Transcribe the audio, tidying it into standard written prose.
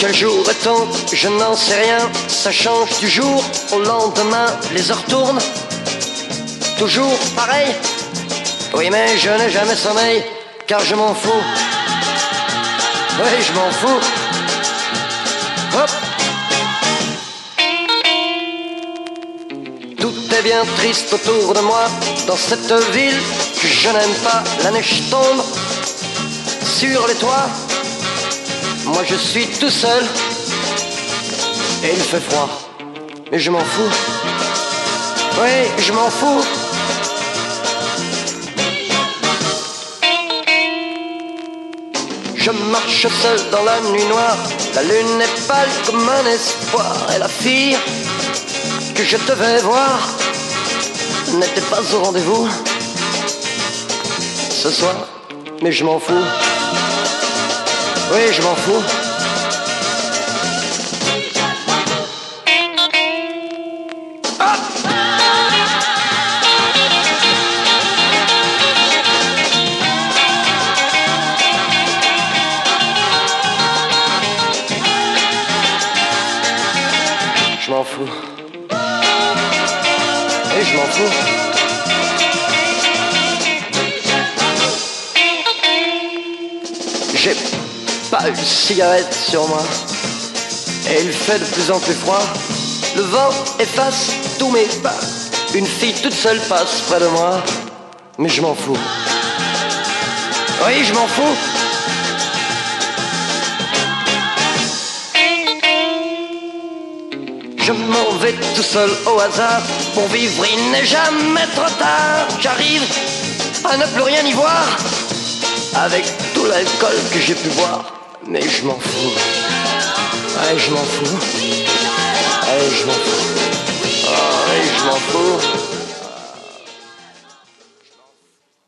Quel jour est-on? Je n'en sais rien. Ça change du jour au lendemain. Les heures tournent. Toujours pareil. Oui, mais je n'ai jamais sommeil, car je m'en fous. Oui, je m'en fous. Hop. Tout est bien triste autour de moi, dans cette ville que je n'aime pas. La neige tombe sur les toits. Moi je suis tout seul et il fait froid. Mais je m'en fous. Oui, je m'en fous. Je marche seul dans la nuit noire. La lune est pâle comme un espoir. Et la fille que je devais voir n'était pas au rendez-vous ce soir. Mais je m'en fous. Oui, je m'en fous. Hop! Je m'en fous. Et je m'en fous. J'ai pas une cigarette sur moi. Et il fait de plus en plus froid. Le vent efface tous mes pas. Une fille toute seule passe près de moi. Mais je m'en fous. Oui, je m'en fous. Je m'en vais tout seul au hasard. Pour vivre il n'est jamais trop tard. J'arrive à ne plus rien y voir, avec tout l'alcool que j'ai pu boire. Mais je m'en fous. Ouais, je m'en fous. Ouais, je m'en fous.